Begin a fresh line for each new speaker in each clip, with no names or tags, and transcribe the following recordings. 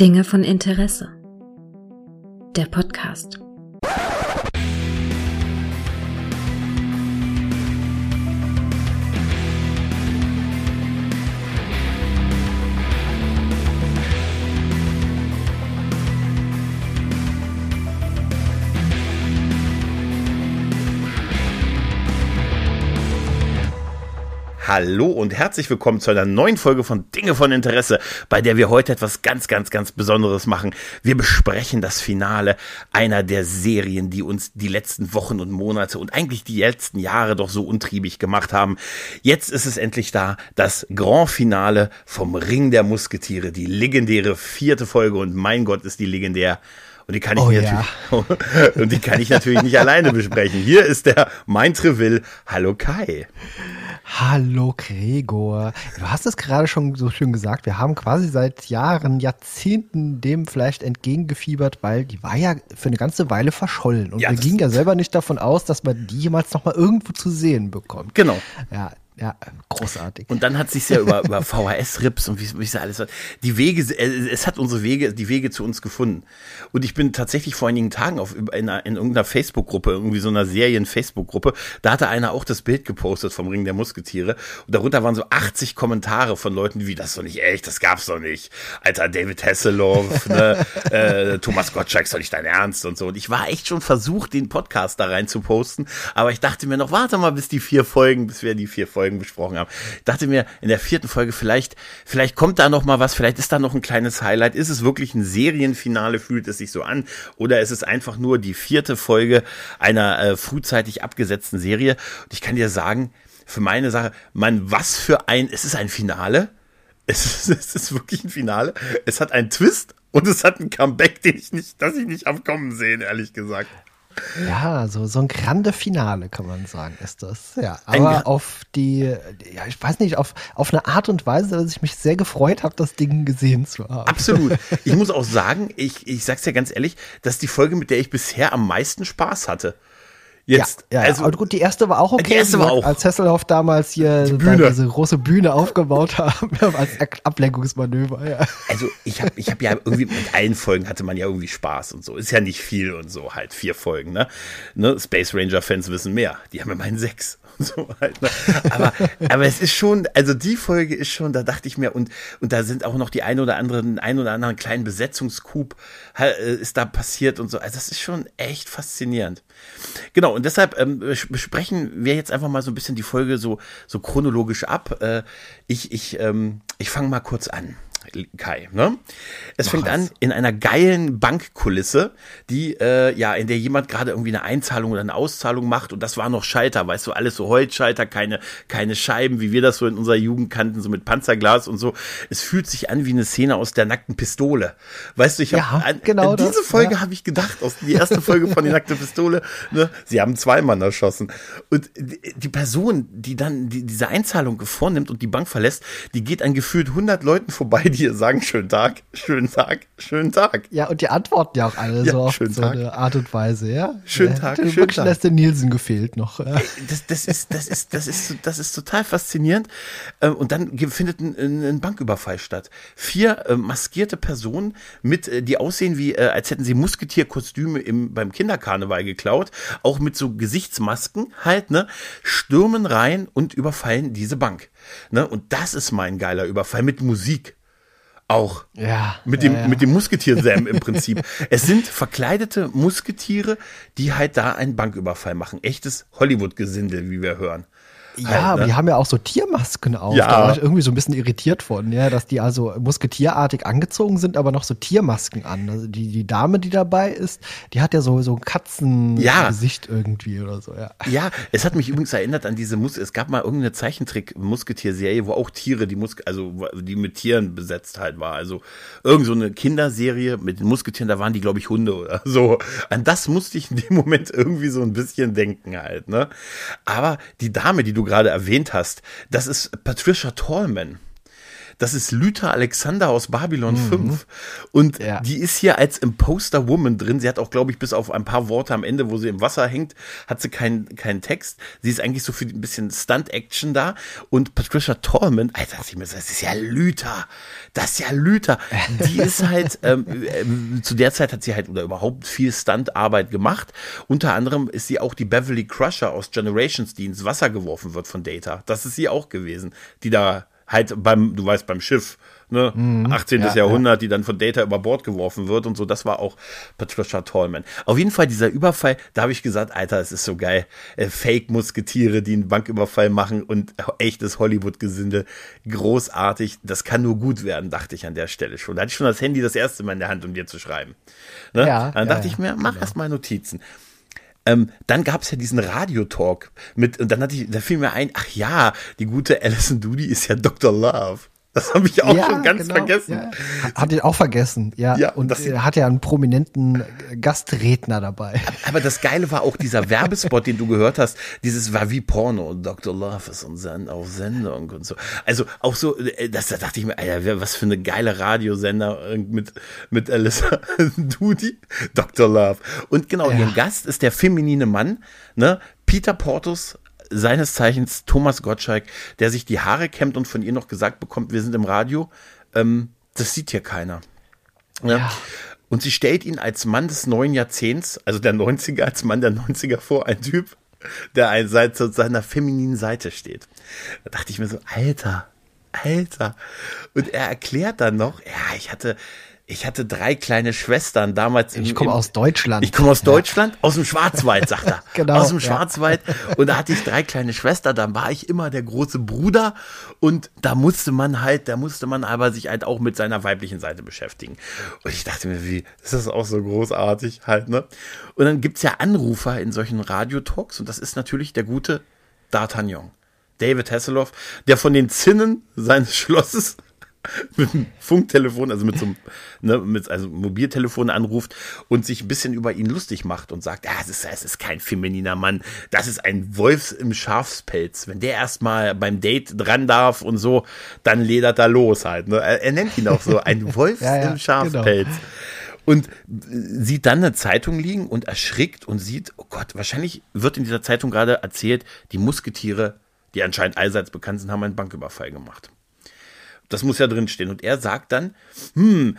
Dinge von Interesse. Der Podcast.
Hallo und herzlich willkommen zu einer neuen Folge von Dinge von Interesse, bei der wir heute etwas ganz Besonderes machen. Wir besprechen das Finale einer der Serien, die uns die letzten Wochen und Monate und eigentlich die letzten Jahre doch so untriebig gemacht haben. Jetzt ist es endlich da, das Grand Finale vom Ring der Musketiere, die legendäre 4. Folge, und mein Gott, ist die legendär. Und die kann ich natürlich nicht alleine besprechen. Hier ist der Mein Treville. Hallo Kai.
Hallo Gregor. Du hast es gerade schon so schön gesagt, wir haben quasi seit Jahren, Jahrzehnten dem vielleicht entgegengefiebert, weil die war ja für eine ganze Weile verschollen. Und wir gingen ja selber nicht davon aus, dass man die jemals nochmal irgendwo zu sehen bekommt.
Genau.
Ja, großartig.
Und dann hat sich's ja über VHS-Rips und wie es alles war. Die Wege zu uns gefunden. Und ich bin tatsächlich vor einigen Tagen in irgendeiner Facebook-Gruppe, irgendwie so einer Serien-Facebook-Gruppe, da hatte einer auch das Bild gepostet vom Ring der Musketiere. Und darunter waren so 80 Kommentare von Leuten wie, das ist doch nicht echt, das gab's doch nicht. Alter, David Hasselhoff, ne, Thomas Gottschalk, ist doch nicht dein Ernst und so. Und ich war echt schon versucht, den Podcast da rein zu posten. Aber ich dachte mir noch, warte mal, bis wir die 4 Folgen besprochen haben. Ich dachte mir, in der 4. Folge vielleicht kommt da noch mal was, vielleicht ist da noch ein kleines Highlight. Ist es wirklich ein Serienfinale, fühlt es sich so an? Oder ist es einfach nur die 4. Folge einer frühzeitig abgesetzten Serie? Und ich kann dir sagen, für meine Sache, es ist ein Finale. Es ist wirklich ein Finale. Es hat einen Twist und es hat ein Comeback, das ich nicht aufkommen sehen, ehrlich gesagt.
Ja, so ein grande Finale, kann man sagen, ist das. Ja, aber auf eine Art und Weise, dass ich mich sehr gefreut habe, das Ding gesehen zu haben.
Absolut. Ich muss auch sagen, ich sag's dir ganz ehrlich, das ist die Folge, mit der ich bisher am meisten Spaß hatte.
Also gut, die erste war auch okay.
Die erste war auch.
Als Hasselhoff damals hier diese große Bühne aufgebaut haben, als Ablenkungsmanöver, ja.
Also ich hab ja irgendwie, mit allen Folgen hatte man ja irgendwie Spaß und so. Ist ja nicht viel und so, halt 4 Folgen, ne? Space Ranger-Fans wissen mehr. Die haben immerhin 6. So halt, ne? Aber es ist schon, also die Folge ist schon, da dachte ich mir, und da sind auch noch die ein oder anderen kleinen Besetzungscoup ist da passiert und so. Also das ist schon echt faszinierend. Genau, und deshalb besprechen wir jetzt einfach mal so ein bisschen die Folge so chronologisch ab. Ich fange mal kurz an. Kai, ne? Es fängt an in einer geilen Bankkulisse, in der jemand gerade irgendwie eine Einzahlung oder eine Auszahlung macht, und das war noch Schalter, weißt du, alles so Holzschalter, keine Scheiben, wie wir das so in unserer Jugend kannten, so mit Panzerglas und so. Es fühlt sich an wie eine Szene aus der nackten Pistole. Weißt du, an diese Folge habe ich gedacht, die erste Folge von die nackte Pistole, ne? Sie haben 2 Mann erschossen. Und die Person, die dann diese Einzahlung vornimmt und die Bank verlässt, die geht an gefühlt 100 Leuten vorbei, die sagen, schönen Tag, schönen Tag, schönen Tag.
Ja, und die antworten ja auch alle so auf so eine Art und Weise, ja.
Schönen Tag, schönen Tag.
Wirklich lässt der Nielsen gefehlt noch.
Das ist total faszinierend. Und dann findet ein Banküberfall statt. 4 maskierte Personen die aussehen wie, als hätten sie Musketierkostüme beim Kinderkarneval geklaut, auch mit so Gesichtsmasken halt, ne, stürmen rein und überfallen diese Bank. Ne? Und das ist mein geiler Überfall mit Musik. Auch.
Ja.
Mit dem Musketier-Sam im Prinzip. Es sind verkleidete Musketiere, die halt da einen Banküberfall machen. Echtes Hollywood-Gesindel, wie wir hören.
Ja,
halt,
aber die haben ja auch so Tiermasken auf.
Ja.
Da war ich irgendwie so ein bisschen irritiert von, ja, dass die also musketierartig angezogen sind, aber noch so Tiermasken an. Also die Dame, die dabei ist, die hat ja so ein Katzengesicht irgendwie oder so, ja.
Ja, es hat mich übrigens erinnert an es gab mal irgendeine Zeichentrick-Musketier-Serie, wo auch Tiere, die mit Tieren besetzt halt war. Also irgend so eine Kinderserie mit den Musketieren, da waren die, glaube ich, Hunde oder so. An das musste ich in dem Moment irgendwie so ein bisschen denken halt, ne? Aber die Dame, die du gerade erwähnt hast, das ist Patricia Tallman. das ist Lyta Alexander aus Babylon 5. Und die ist hier als Imposter Woman drin. Sie hat auch, glaube ich, bis auf ein paar Worte am Ende, wo sie im Wasser hängt, hat sie keinen Text. Sie ist eigentlich so für ein bisschen Stunt-Action da. Und Patricia Tallman, Alter, das ist ja Lyta. Das ist ja Lyta. Die ist halt, zu der Zeit hat sie halt oder überhaupt viel Stuntarbeit gemacht. Unter anderem ist sie auch die Beverly Crusher aus Generations, die ins Wasser geworfen wird von Data. Das ist sie auch gewesen, die da halt beim Schiff, ne, 18. Jahrhundert, die dann von Data über Bord geworfen wird und so, das war auch Patricia Tallman. Auf jeden Fall dieser Überfall, da habe ich gesagt, Alter, es ist so geil, Fake-Musketiere, die einen Banküberfall machen und echtes Hollywood-Gesinde, großartig, das kann nur gut werden, dachte ich an der Stelle schon. Da hatte ich schon das Handy das erste Mal in der Hand, um dir zu schreiben. Ne? Dann dachte ich mir, mach erst mal Notizen. Dann gab's ja diesen Radiotalk und dann da fiel mir ein, ach ja, die gute Alison Doody ist ja Dr. Love. Das habe ich auch schon ganz vergessen. Ja.
Hab den auch vergessen, ja. Und er hat ja einen prominenten Gastredner dabei. Aber
das Geile war auch dieser Werbespot, den du gehört hast, dieses war wie Porno und Dr. Love ist auf Sendung und so. Also auch so, da dachte ich mir, Alter, was für eine geile Radiosender mit Alison Doody, Dr. Love. Und genau, ihr Gast ist der feminine Mann, ne, Peter Portus, seines Zeichens Thomas Gottschalk, der sich die Haare kämmt und von ihr noch gesagt bekommt, wir sind im Radio, das sieht hier keiner. Ja. Und sie stellt ihn als Mann des neuen Jahrzehnts, also der 90er, als Mann der 90er vor, ein Typ, der zu seiner femininen Seite steht. Da dachte ich mir so, Alter. Und er erklärt dann noch, ja, ich hatte 3 kleine Schwestern damals.
Ich komme aus Deutschland.
Ich komme aus Deutschland, aus dem Schwarzwald, sagt er.
Genau.
Aus dem Schwarzwald. Und da hatte ich 3 kleine Schwestern, dann war ich immer der große Bruder und da musste man aber sich halt auch mit seiner weiblichen Seite beschäftigen. Und ich dachte mir, wie, ist das auch so großartig halt, ne? Und dann gibt's ja Anrufer in solchen Radiotalks und das ist natürlich der gute D'Artagnan. David Hasselhoff, der von den Zinnen seines Schlosses mit einem Funktelefon, also mit so einem, also Mobiltelefon anruft und sich ein bisschen über ihn lustig macht und sagt, es ist kein femininer Mann, das ist ein Wolf im Schafspelz. Wenn der erstmal beim Date dran darf und so, dann ledert er los halt. Ne? Er nennt ihn auch so, ein Wolf im Schafspelz. Genau. Und sieht dann eine Zeitung liegen und erschrickt und sieht, oh Gott, wahrscheinlich wird in dieser Zeitung gerade erzählt, die Musketiere, die anscheinend allseits bekannt sind, haben einen Banküberfall gemacht. Das muss ja drinstehen. Und er sagt dann, könnten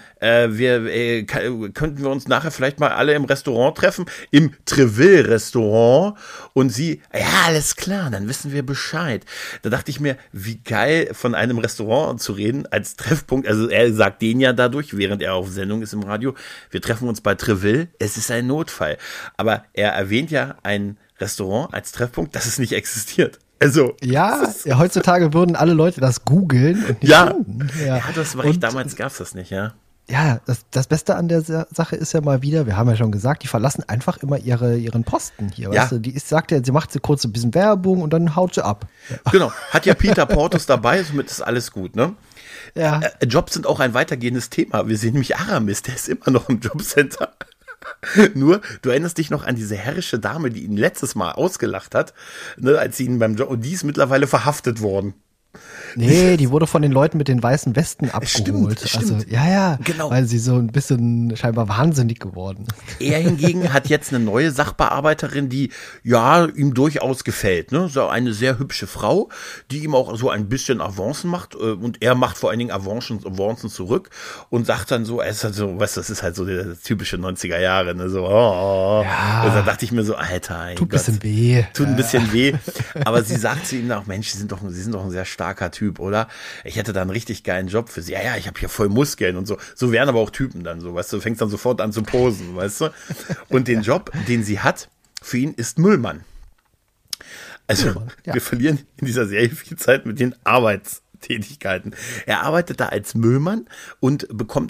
wir uns nachher vielleicht mal alle im Restaurant treffen, im Treville-Restaurant. Und sie, ja, alles klar, dann wissen wir Bescheid. Da dachte ich mir, wie geil, von einem Restaurant zu reden als Treffpunkt. Also er sagt denen ja dadurch, während er auf Sendung ist im Radio, wir treffen uns bei Treville, es ist ein Notfall. Aber er erwähnt ja ein Restaurant als Treffpunkt, das es nicht existiert. Also,
ja, heutzutage würden alle Leute das googeln und nicht finden.
Ja, das war echt, damals gab's das nicht, ja.
Ja, das Beste an der Sache ist ja mal wieder, wir haben ja schon gesagt, die verlassen einfach immer ihren Posten hier. Weißt du? Sie macht sie kurz ein bisschen Werbung und dann haut sie ab.
Genau, hat ja Peter Portus dabei, somit ist alles gut, ne?
Ja.
Jobs sind auch ein weitergehendes Thema. Wir sehen nämlich Aramis, der ist immer noch im Jobcenter. Nur, du erinnerst dich noch an diese herrische Dame, die ihn letztes Mal ausgelacht hat, ne, als sie ihn beim Job, und die ist mittlerweile verhaftet worden.
Nee, die wurde von den Leuten mit den weißen Westen abgeholt.
Stimmt.
Also, ja, genau. Weil sie so ein bisschen scheinbar wahnsinnig geworden ist.
Er hingegen hat jetzt eine neue Sachbearbeiterin, die ihm durchaus gefällt. Ne? So eine sehr hübsche Frau, die ihm auch so ein bisschen Avancen macht. Und er macht vor allen Dingen Avancen zurück und sagt dann so, es ist halt so, weißt du, das ist halt so der typische 90er Jahre. Ne? So,
Ja.
Und da dachte ich mir so, Alter,
Tut ein bisschen weh.
Aber sie sagt zu ihm auch, Mensch, Sie sind doch ein sehr starker Typ, oder? Ich hätte da einen richtig geilen Job für Sie. Ja, ich habe hier voll Muskeln und so. So wären aber auch Typen dann so, weißt du, fängst dann sofort an zu posen, weißt du? Und den Job, den sie hat, für ihn ist Müllmann. Also, wir verlieren in dieser Serie viel Zeit mit den Arbeitstätigkeiten. Er arbeitet da als Müllmann und bekommt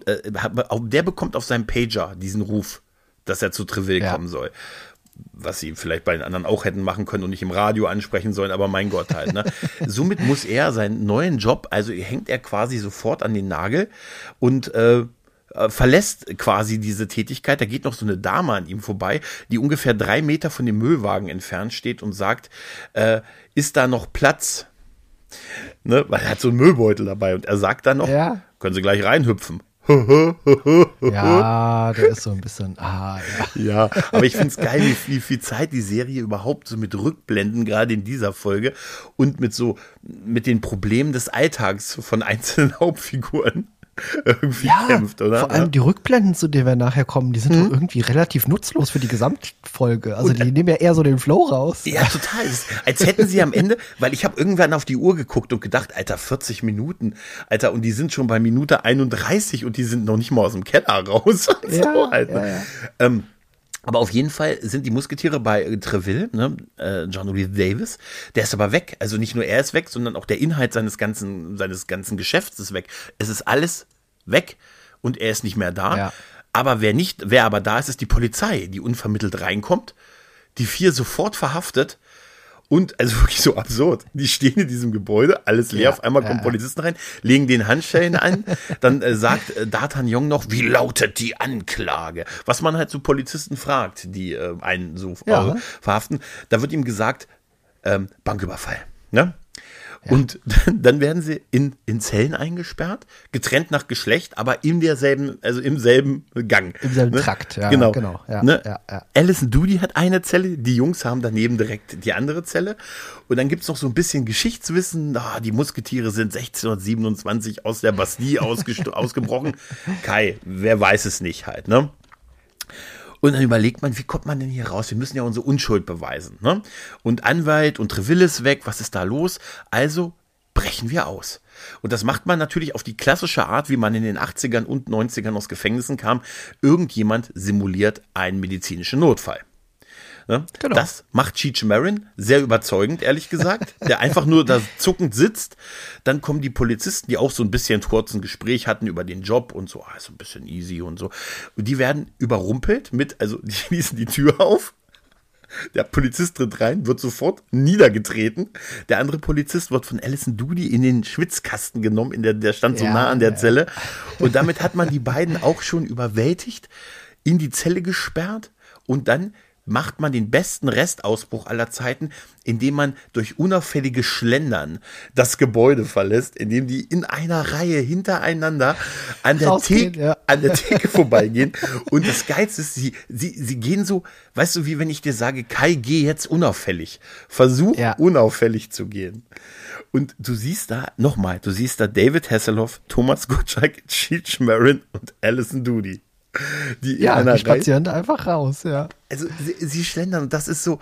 auf seinem Pager diesen Ruf, dass er zu Treville kommen soll. Was sie vielleicht bei den anderen auch hätten machen können und nicht im Radio ansprechen sollen, aber mein Gott halt. Ne? Somit muss er seinen neuen Job, also hängt er quasi sofort an den Nagel und verlässt quasi diese Tätigkeit. Da geht noch so eine Dame an ihm vorbei, die ungefähr 3 Meter von dem Müllwagen entfernt steht und sagt, ist da noch Platz? Ne? Weil er hat so einen Müllbeutel dabei und er sagt dann noch, können Sie gleich reinhüpfen.
Ja, der ist so ein bisschen,
Ja, aber ich finde es geil, wie viel Zeit die Serie überhaupt so mit Rückblenden, gerade in dieser Folge, und mit den Problemen des Alltags von einzelnen Hauptfiguren irgendwie kämpft, oder?
Vor allem die Rückblenden, zu denen wir nachher kommen, die sind doch irgendwie relativ nutzlos für die Gesamtfolge. Also die nehmen ja eher so den Flow raus.
Ja, total. Als hätten sie am Ende, weil ich habe irgendwann auf die Uhr geguckt und gedacht, Alter, 40 Minuten, Alter, und die sind schon bei Minute 31 und die sind noch nicht mal aus dem Keller raus. Aber auf jeden Fall sind die Musketiere bei Treville, ne, John Rhys Davies, der ist aber weg. Also nicht nur er ist weg, sondern auch der Inhalt seines ganzen Geschäfts ist weg. Es ist alles weg und er ist nicht mehr da. Ja. Aber wer aber da ist, ist die Polizei, die unvermittelt reinkommt, die 4 sofort verhaftet. Und, also wirklich so absurd, die stehen in diesem Gebäude, alles leer, auf einmal kommen Polizisten rein, legen den Handschellen an, dann sagt D'Artagnan noch, wie lautet die Anklage? Was man halt so Polizisten fragt, die einen so verhaften. Da wird ihm gesagt, Banküberfall, ne? Ja. Und dann werden sie in Zellen eingesperrt, getrennt nach Geschlecht, aber im selben Gang.
Im selben Trakt, ja.
Genau. Ja, ne? Alison Doody hat eine Zelle, die Jungs haben daneben direkt die andere Zelle. Und dann gibt's noch so ein bisschen Geschichtswissen. Die Musketiere sind 1627 aus der Bastille ausgebrochen. Kai, wer weiß es nicht halt, ne? Und dann überlegt man, wie kommt man denn hier raus? Wir müssen ja unsere Unschuld beweisen, ne? Und Anwalt und Treville ist weg, was ist da los? Also brechen wir aus. Und das macht man natürlich auf die klassische Art, wie man in den 80ern und 90ern aus Gefängnissen kam. Irgendjemand simuliert einen medizinischen Notfall. Ne? Genau. Das macht Cheech Marin sehr überzeugend, ehrlich gesagt, der einfach nur da zuckend sitzt. Dann kommen die Polizisten, die auch so ein bisschen kurz ein Gespräch hatten über den Job und so, so ein bisschen easy und so. Und die werden überrumpelt die schließen die Tür auf. Der Polizist tritt rein, wird sofort niedergetreten. Der andere Polizist wird von Alison Doody in den Schwitzkasten genommen, der stand so nah an der Zelle. Und damit hat man die beiden auch schon überwältigt, in die Zelle gesperrt und dann macht man den besten Restausbruch aller Zeiten, indem man durch unauffälliges Schlendern das Gebäude verlässt, indem die in einer Reihe hintereinander an der Theke vorbeigehen. Und das Geilste ist, sie gehen so, weißt du, wie wenn ich dir sage, Kai, geh jetzt unauffällig. Versuch unauffällig zu gehen. Und du siehst da David Hasselhoff, Thomas Gottschalk, Cheech Marin und Alison Doody. Die
spazieren da einfach raus, ja.
Also sie schlendern und das ist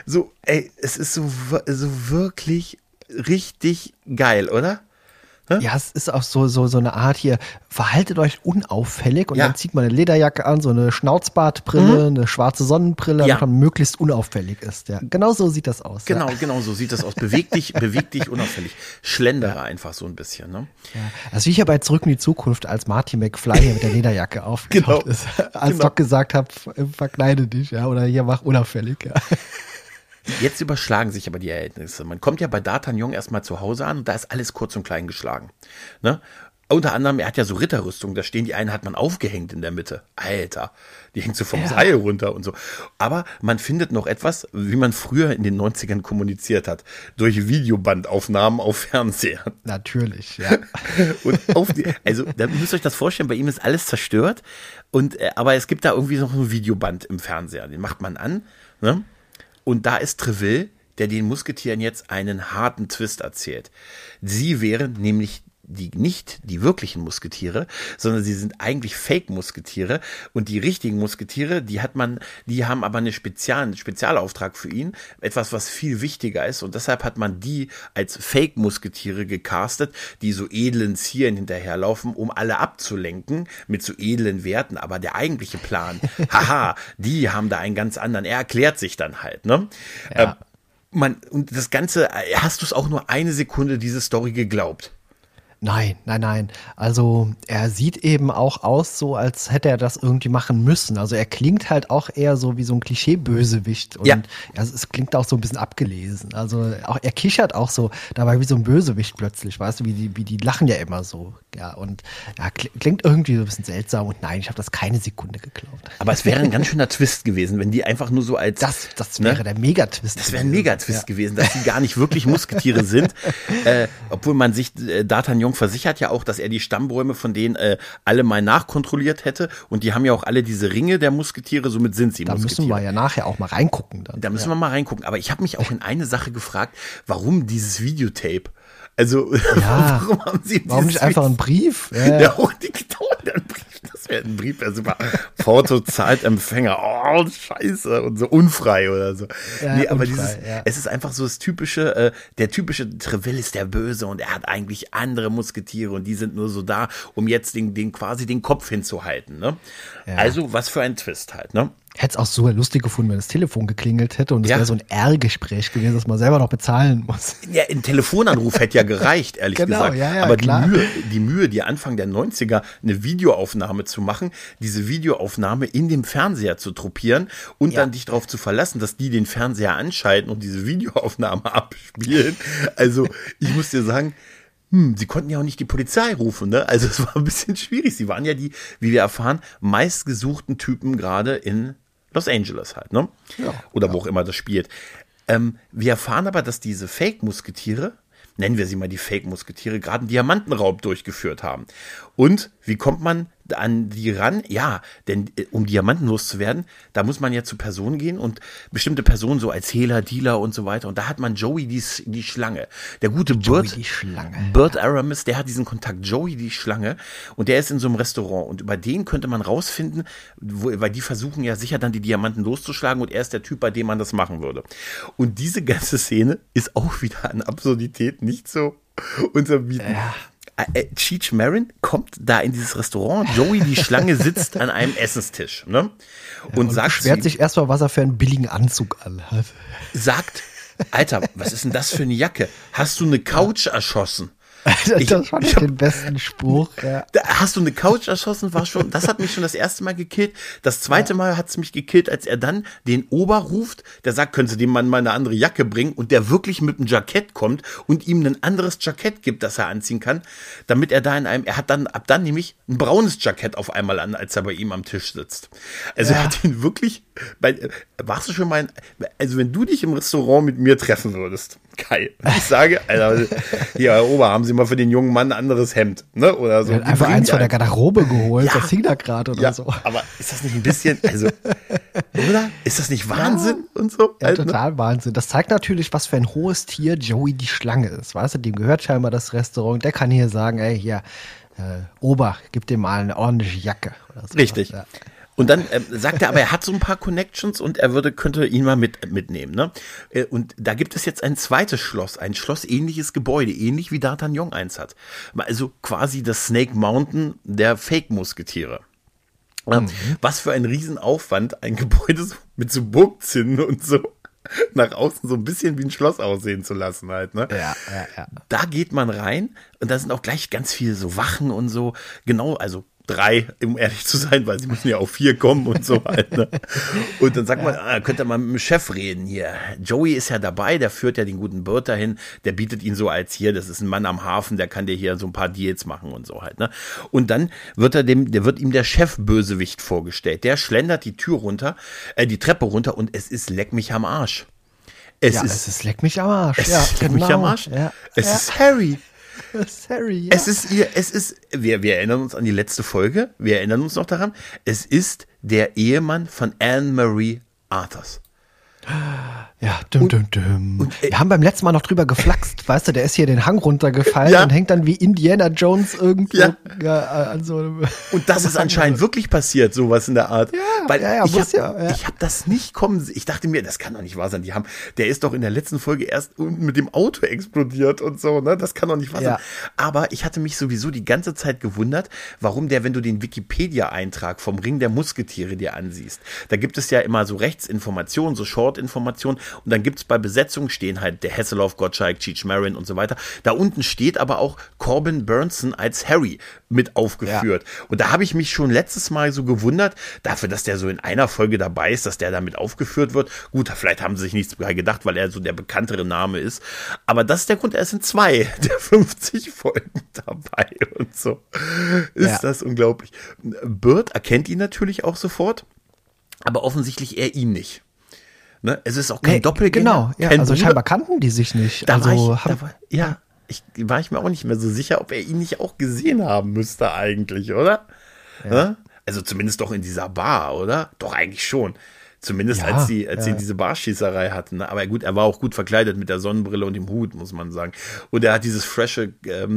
es ist so wirklich richtig geil, oder?
Ja, es ist auch so eine Art hier, verhaltet euch unauffällig und dann zieht man eine Lederjacke an, so eine Schnauzbartbrille, eine schwarze Sonnenbrille, damit man möglichst unauffällig ist. Ja, genau so sieht das aus.
Genau so sieht das aus. Beweg dich unauffällig. Schlendere einfach so ein bisschen, ne?
Ja. Also wie ich ja bei Zurück in die Zukunft, als Marty McFly hier mit der Lederjacke aufgetaucht ist, als Doc gesagt hat, verkleide dich, oder hier mach unauffällig,
Jetzt überschlagen sich aber die Verhältnisse. Man kommt ja bei D'Artagnan erstmal zu Hause an und da ist alles kurz und klein geschlagen. Ne? Unter anderem, er hat ja so Ritterrüstung, da stehen die einen, hat man aufgehängt in der Mitte. Alter, die hängt so vom Seil runter und so. Aber man findet noch etwas, wie man früher in den 90ern kommuniziert hat. Durch Videobandaufnahmen auf Fernseher.
Natürlich, ja.
Und da müsst ihr euch das vorstellen, bei ihm ist alles zerstört. Aber es gibt da irgendwie noch ein Videoband im Fernseher. Den macht man an, ne? Und da ist Treville, der den Musketieren jetzt einen harten Twist erzählt. Sie wären nämlich nicht die wirklichen Musketiere, sondern sie sind eigentlich Fake-Musketiere und die richtigen Musketiere, die haben aber einen Spezialauftrag für ihn, etwas, was viel wichtiger ist und deshalb hat man die als Fake-Musketiere gecastet, die so edlen Zielen hinterherlaufen, um alle abzulenken mit so edlen Werten, aber der eigentliche Plan, die haben da einen ganz anderen, er erklärt sich dann halt, ne?
Ja.
Und das Ganze, hast du es auch nur eine Sekunde diese Story geglaubt?
Nein. Also er sieht eben auch aus, so als hätte er das irgendwie machen müssen. Also er klingt halt auch eher so wie so ein Klischee-Bösewicht. Und es klingt auch so ein bisschen abgelesen. Also auch, er kichert auch so dabei wie so ein Bösewicht plötzlich, weißt du, wie die lachen ja immer so. Ja, und ja, klingt irgendwie so ein bisschen seltsam und nein, ich habe das keine Sekunde geglaubt.
Aber es wäre ein ganz schöner Twist gewesen, wenn die einfach nur so als...
Das wäre der Megatwist.
Das wäre ein Megatwist gewesen, dass die gar nicht wirklich Musketiere sind. Obwohl man sich, D'Artagnan versichert ja auch, dass er die Stammbäume von denen alle mal nachkontrolliert hätte. Und die haben ja auch alle diese Ringe der Musketiere, somit sind sie Musketiere.
Da müssen wir ja nachher auch mal reingucken.
Da müssen wir mal reingucken. Aber ich habe mich auch in eine Sache gefragt, warum dieses Videotape? Also, warum haben sie
Warum nicht einfach einen Brief?
Ja, auch die einen Brief. Das wäre ein Brief, wäre super. Porto zahlt Empfänger. Oh, scheiße. Und so unfrei oder so.
Ja,
nee, aber
unfrei,
es ist einfach so das typische, der typische Treville ist der Böse und er hat eigentlich andere Musketiere und die sind nur so da, um jetzt quasi den Kopf hinzuhalten, ne? Ja. Also, was für ein Twist halt, ne?
Hätte es auch so lustig gefunden, wenn das Telefon geklingelt hätte und es wäre so ein R-Gespräch gewesen, das man selber noch bezahlen muss.
Ja, ein Telefonanruf hätte ja gereicht, ehrlich gesagt.
Ja,
aber
klar.
die Mühe, die Anfang der 90er eine Videoaufnahme zu machen, diese Videoaufnahme in dem Fernseher zu truppieren und dann dich darauf zu verlassen, dass die den Fernseher anschalten und diese Videoaufnahme abspielen. Also, ich muss dir sagen, sie konnten ja auch nicht die Polizei rufen, ne? Also es war ein bisschen schwierig. Sie waren ja die, wie wir erfahren, meistgesuchten Typen gerade in Los Angeles halt, ne? Ja, oder wo auch immer das spielt. Wir erfahren aber, dass diese Fake-Musketiere, nennen wir sie mal die Fake-Musketiere, gerade einen Diamantenraub durchgeführt haben. Und wie kommt man an die ran? Ja, denn um Diamanten loszuwerden, da muss man ja zu Personen gehen und bestimmte Personen so als Hehler, Dealer und so weiter. Und da hat man Joey die Schlange. Der gute Burt Aramis, der hat diesen Kontakt, Joey die Schlange. Und der ist in so einem Restaurant. Und über den könnte man rausfinden, weil die versuchen ja sicher dann die Diamanten loszuschlagen. Und er ist der Typ, bei dem man das machen würde. Und diese ganze Szene ist auch wieder an Absurdität nicht so unterbieten. Ja. Cheech Marin kommt da in dieses Restaurant, Joey die Schlange sitzt an einem Essenstisch, ne? Und
beschwert sich erstmal, was er für einen billigen Anzug anhat.
Sagt, Alter, was ist denn das für eine Jacke? Hast du eine Couch erschossen?
Das fand ich den besten Spruch. Ja.
Hast du eine Couch erschossen? Das hat mich schon das erste Mal gekillt. Das zweite Mal hat es mich gekillt, als er dann den Ober ruft, der sagt, können Sie dem Mann mal eine andere Jacke bringen und der wirklich mit einem Jackett kommt und ihm ein anderes Jackett gibt, das er anziehen kann, damit er hat dann ab dann nämlich ein braunes Jackett auf einmal an, als er bei ihm am Tisch sitzt. Also er hat ihn wirklich, warst du schon mal, also wenn du dich im Restaurant mit mir treffen würdest, Kai, und ich sage, Alter, hier, Herr Ober, haben Sie mal für den jungen Mann ein anderes Hemd, ne, oder so.
Einfach eins von der Garderobe geholt, das hing da gerade oder so.
Aber ist das nicht ein bisschen, also, oder? Ist das nicht Wahnsinn und so?
Ja, total Wahnsinn. Das zeigt natürlich, was für ein hohes Tier Joey die Schlange ist, weißt du, dem gehört scheinbar das Restaurant, der kann hier sagen, ey, hier, Ober, gib dem mal eine ordentliche Jacke. Oder so.
Richtig. Ja. Und dann sagt er, aber er hat so ein paar Connections und könnte ihn mal mitnehmen, ne? Und da gibt es jetzt ein zweites Schloss, ein schlossähnliches Gebäude, ähnlich wie D'Artagnan eins hat. Also quasi das Snake Mountain der Fake-Musketiere. Was für ein Riesenaufwand, ein Gebäude mit so Burgzinnen und so nach außen so ein bisschen wie ein Schloss aussehen zu lassen halt, ne?
Ja.
Da geht man rein und da sind auch gleich ganz viele so Wachen und so, genau, also 3, um ehrlich zu sein, weil sie müssen ja auf 4 kommen und so halt, ne? Und dann sagt man, könnt ihr mal mit dem Chef reden hier. Joey ist ja dabei, der führt ja den guten Burt dahin, der bietet ihn so als hier, das ist ein Mann am Hafen, der kann dir hier so ein paar Deals machen und so halt, ne? Und dann wird ihm der Chef-Bösewicht vorgestellt. Der schlendert die Treppe runter und es ist leck mich am Arsch.
Es ist leck mich am Arsch.
Es ist Harry.
Harry,
ja. Wir erinnern uns an die letzte Folge, wir erinnern uns noch daran, es ist der Ehemann von Anne-Marie Arthurs.
Ja, Und wir haben beim letzten Mal noch drüber geflaxt, weißt du, der ist hier den Hang runtergefallen und hängt dann wie Indiana Jones irgendwo an so einem.
Und das ist anscheinend wirklich passiert, sowas in der Art. Ich habe das nicht kommen. Ich dachte mir, das kann doch nicht wahr sein. Der ist doch in der letzten Folge erst mit dem Auto explodiert und so, ne? Das kann doch nicht wahr sein. Aber ich hatte mich sowieso die ganze Zeit gewundert, warum wenn du den Wikipedia-Eintrag vom Ring der Musketiere dir ansiehst, da gibt es ja immer so Rechtsinformationen, so Short Bordinformationen und dann gibt's bei Besetzung stehen halt der Hasselhoff, Gottschalk, Cheech Marin und so weiter. Da unten steht aber auch Corbin Bernsen als Harry mit aufgeführt. Ja. Und da habe ich mich schon letztes Mal so gewundert, dafür, dass der so in einer Folge dabei ist, dass der damit aufgeführt wird. Gut, vielleicht haben sie sich nichts gedacht, weil er so der bekanntere Name ist. Aber das ist der Grund, er ist in 2 der 50 Folgen dabei und so. Ist das unglaublich. Bert erkennt ihn natürlich auch sofort, aber offensichtlich er ihn nicht. Ne? Es ist auch kein Doppelgänger.
Genau, ja,
kein
also
Bruder.
Scheinbar kannten die sich nicht.
Da
also
war ich mir auch nicht mehr so sicher, ob er ihn nicht auch gesehen haben müsste eigentlich, oder? Ja. Also zumindest doch in dieser Bar, oder? Doch, eigentlich schon. Zumindest als sie diese Barschießerei hatten. Ne? Aber gut, er war auch gut verkleidet mit der Sonnenbrille und dem Hut, muss man sagen. Und er hat dieses frische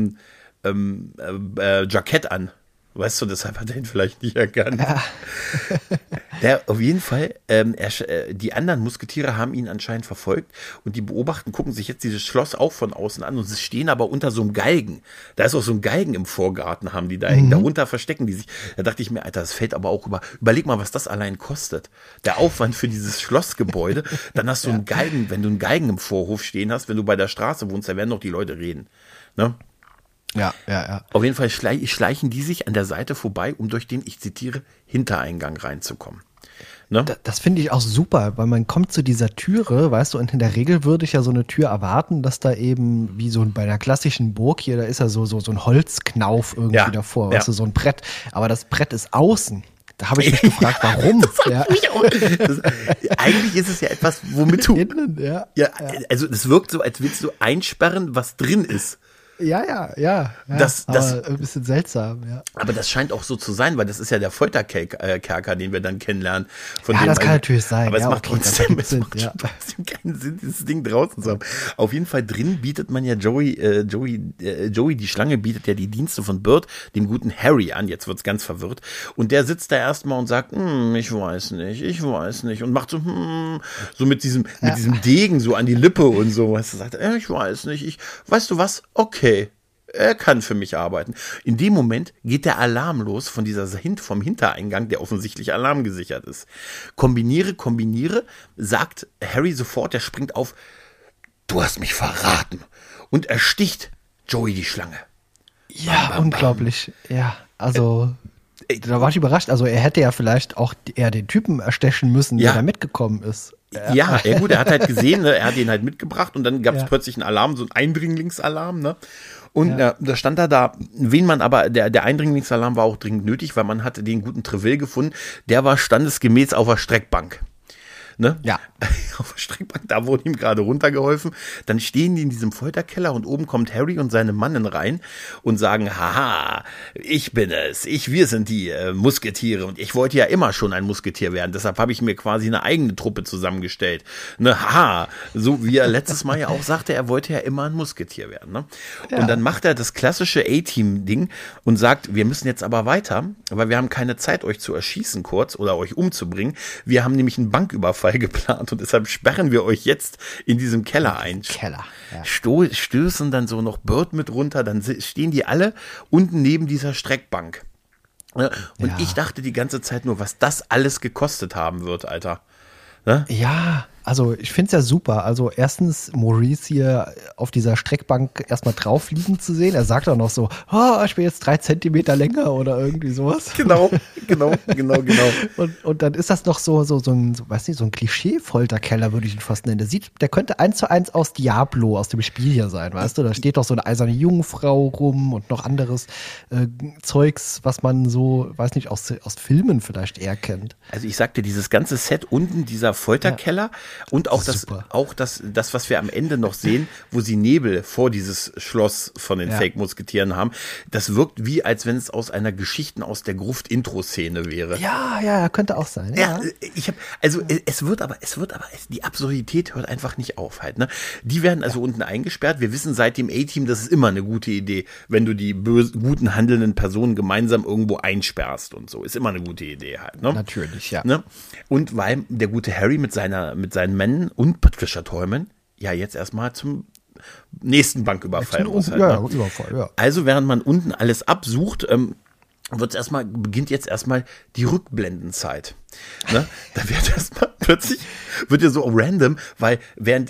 Jackett an. Weißt du, deshalb hat er ihn vielleicht nicht erkannt. Ja. Der, auf jeden Fall, die anderen Musketiere haben ihn anscheinend verfolgt und die gucken sich jetzt dieses Schloss auch von außen an und sie stehen aber unter so einem Galgen. Da ist auch so ein Galgen im Vorgarten, haben die da hängen. Darunter verstecken die sich. Da dachte ich mir, Alter, das fällt aber auch überleg mal, was das allein kostet. Der Aufwand für dieses Schlossgebäude, dann hast du einen Galgen, wenn du einen Galgen im Vorhof stehen hast, wenn du bei der Straße wohnst, da werden doch die Leute reden. Ne?
Ja.
Auf jeden Fall schleichen die sich an der Seite vorbei, um durch den, ich zitiere, Hintereingang reinzukommen. Ne?
Das finde ich auch super, weil man kommt zu dieser Türe, weißt du, und in der Regel würde ich ja so eine Tür erwarten, dass da eben, wie so bei einer klassischen Burg hier, da ist ja so ein Holzknauf irgendwie davor, weißt du, so ein Brett. Aber das Brett ist außen. Da habe ich mich gefragt, warum?
Eigentlich ist es ja etwas, womit du. Also es wirkt so, als willst du einsperren, was drin ist.
Ja.
Das
ein bisschen seltsam, ja.
Aber das scheint auch so zu sein, weil das ist ja der Folterkerker, den wir dann kennenlernen.
Das kann natürlich sein.
Aber es macht trotzdem keinen Sinn, dieses Ding draußen zu haben. Auf jeden Fall drin bietet man ja Joey, die Schlange, bietet ja die Dienste von Bert, dem guten Harry an. Jetzt wird's ganz verwirrt. Und der sitzt da erstmal und sagt, ich weiß nicht. Und macht so mit diesem Degen so an die Lippe und so. Weißt du, sagt, ich weiß nicht. Weißt du was? Okay. Er kann für mich arbeiten. In dem Moment geht der Alarm los vom Hintereingang, der offensichtlich alarmgesichert ist. Kombiniere, sagt Harry sofort, der springt auf. Du hast mich verraten. Und ersticht Joey die Schlange.
Ja, bam. Unglaublich. Ja, also da war ich überrascht. Also er hätte ja vielleicht auch eher den Typen erstechen müssen, der da mitgekommen ist.
Ja, gut, er hat halt gesehen, ne, er hat ihn halt mitgebracht und dann gab es plötzlich einen Alarm, so einen Eindringlingsalarm, ne? Und da stand da, der Eindringlingsalarm war auch dringend nötig, weil man hatte den guten Treville gefunden, der war standesgemäß auf der Streckbank. Ne? Ja. Auf der Streckbank, da wurde ihm gerade runtergeholfen. Dann stehen die in diesem Folterkeller und oben kommt Harry und seine Mannen rein und sagen, haha, ich bin es, wir sind die Musketiere und ich wollte ja immer schon ein Musketier werden, deshalb habe ich mir quasi eine eigene Truppe zusammengestellt. Ne, haha, so wie er letztes Mal ja auch sagte, er wollte ja immer ein Musketier werden. Ne? Ja. Und dann macht er das klassische A-Team-Ding und sagt, wir müssen jetzt aber weiter, weil wir haben keine Zeit, euch zu erschießen kurz oder euch umzubringen. Wir haben nämlich einen Banküberfall geplant und deshalb sperren wir euch jetzt in diesem Keller ein. Stößen dann so noch Bert mit runter, dann stehen die alle unten neben dieser Streckbank. Und ich dachte die ganze Zeit nur, was das alles gekostet haben wird, Alter. Ne?
Ja, also ich finde es ja super. Also erstens Maurice hier auf dieser Streckbank erstmal drauf liegen zu sehen. Er sagt auch noch so, ich bin jetzt 3 Zentimeter länger oder irgendwie sowas.
Genau.
Und dann ist das noch so ein Klischee-Folterkeller, würde ich ihn fast nennen. Der könnte 1:1 aus Diablo, aus dem Spiel hier sein, weißt du? Da steht doch so eine eiserne Jungfrau rum und noch anderes Zeugs, was man so, weiß nicht, aus Filmen vielleicht eher kennt.
Also ich sagte, dieses ganze Set unten, dieser Folterkeller, und auch das, was wir am Ende noch sehen, wo sie Nebel vor dieses Schloss von den Fake-Musketieren haben, das wirkt wie, als wenn es aus einer Geschichten aus der Gruft-Intro-Szene wäre.
Ja, könnte auch sein.
Ja, es wird aber, die Absurdität hört einfach nicht auf halt, ne? Die werden also unten eingesperrt. Wir wissen seit dem A-Team, das ist immer eine gute Idee, wenn du die guten handelnden Personen gemeinsam irgendwo einsperrst und so. Ist immer eine gute Idee halt, ne?
Natürlich, ja.
Ne? Und weil der gute Harry mit seinen Männern und Patricia Tallman jetzt erstmal zum nächsten Banküberfall muss. Halt,
Überfall.
Also während man unten alles absucht, beginnt jetzt erstmal die Rückblendenzeit. Ne? Da wird erstmal plötzlich, wird ja so random, weil während